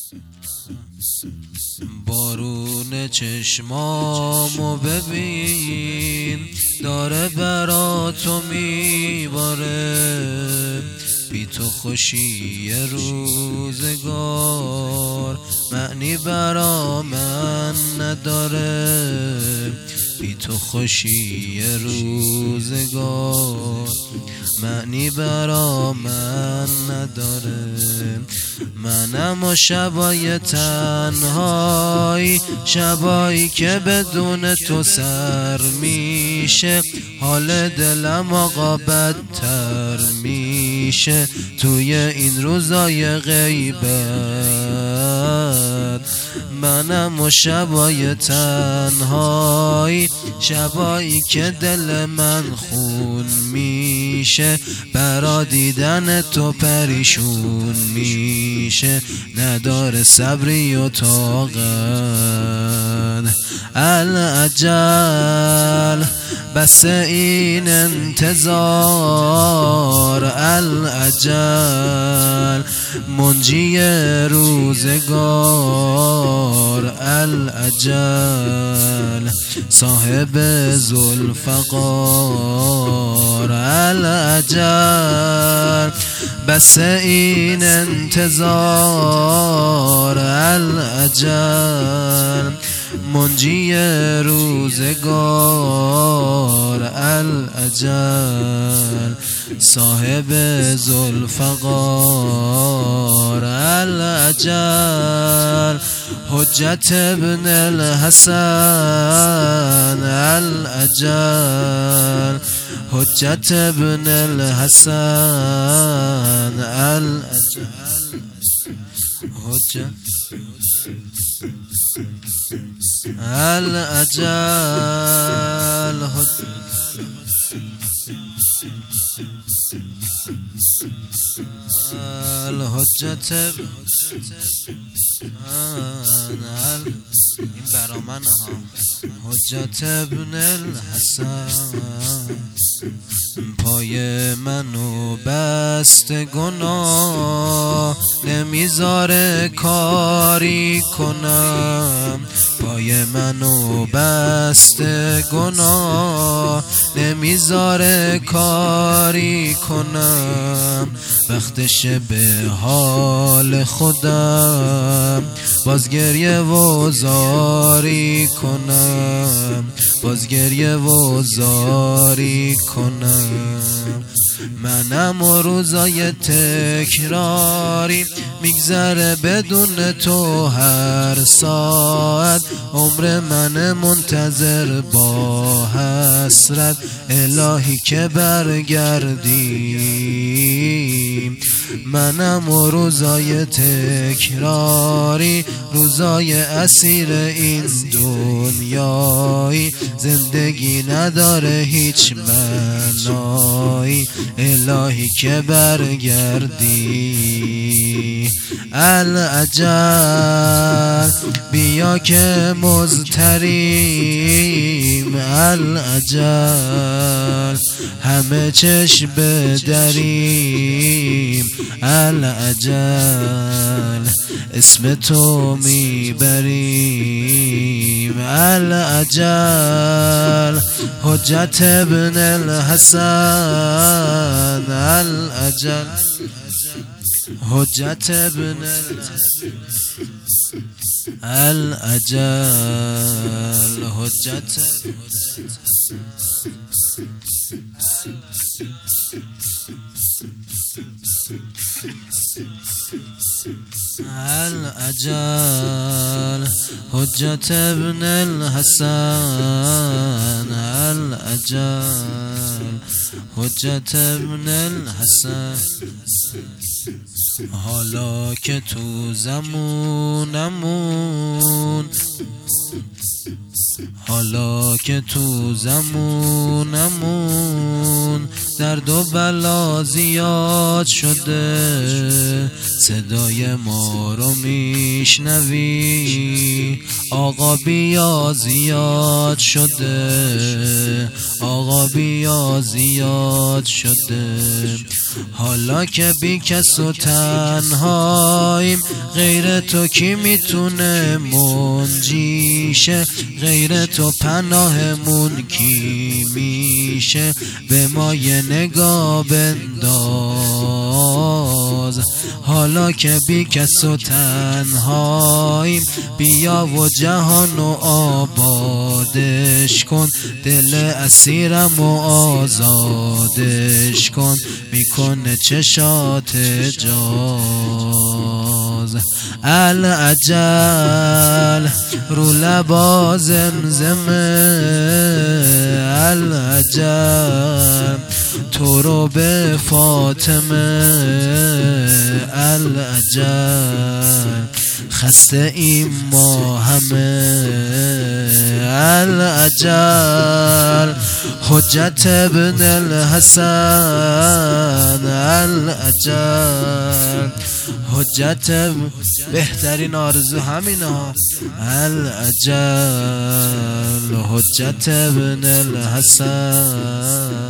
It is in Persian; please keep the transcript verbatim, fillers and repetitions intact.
بارون چشمامو ببین داره برا تو میباره، بی تو خوشی روزگار معنی برا من نداره، بی تو خوشی روزگار معنی برا من نداره. منم و شبای تنهایی، شبایی که بدون تو سر میشه، حال دلم آقا بدتر میشه توی این روزای غیبت. منم و شبای تنهایی، شبایی که دل من خون میشه، برا دیدن تو پریشون میشه، نداره صبری و طاقت. العجل بس این انتظار، العجل منجی روزگار، العجل صاحب ذوالفقار، العجل بس این انتظار، العجل منجی روزگار، العجل صاحب ذوالفقار، العجل حجت ابن الحسن، العجل حجت ابن الحسن، العجل حجت العجل الحجت این برا من ها، حجت ابن الحسن. پای منو بست گناه نمیذاره کاری کنم، پای منو بست گناه نمیذاره کاری کنم، وقتش به حال خودم باز گریه و زاری کنم، باز گریه و زاری کنم. منم و روزای تکراری میگذره بدون تو هر ساعت، عمر من منتظر با حسرت الهی که برگردیم. منم و روزای تکراری، روزای اسیر این دنیایی، زندگی نداره هیچ معنایی الهی که برگردی. العجل بیا که مضطریم، العجل همه چشم بدریم، العجل اسم تو میبریم، العجل حجت ابن الحسن، العجل حجت ابن العجل حجت العجل حجت ابن الحسن، العجل حجت ابن الحسن. حالا که تو زمونمون، حالا که تو زمونمون درد و بلا زیاد شده، صدای ما رو می میشنوی آقا بیا زیاد شده، آقا بیا زیاد شده. حالا که بی کس و تنهاییم غیر تو کی میتونه منجیشه، غیر تو پناهمون کی میشه. به ما یه نگاه بنداز حالا که بی کس و تنهاییم، بیا و جهان و آبادش کن، دل اسیرم و آزادش کن. میکنه چشات جاز العجل رو لبا زمزمه، العجل تو رو به فاطمه، العجل خسته ایم ما همه، العجل حجت ابن الحسن، العجل حجت بهترین آرزو همین ها، العجل حجت ابن الحسن.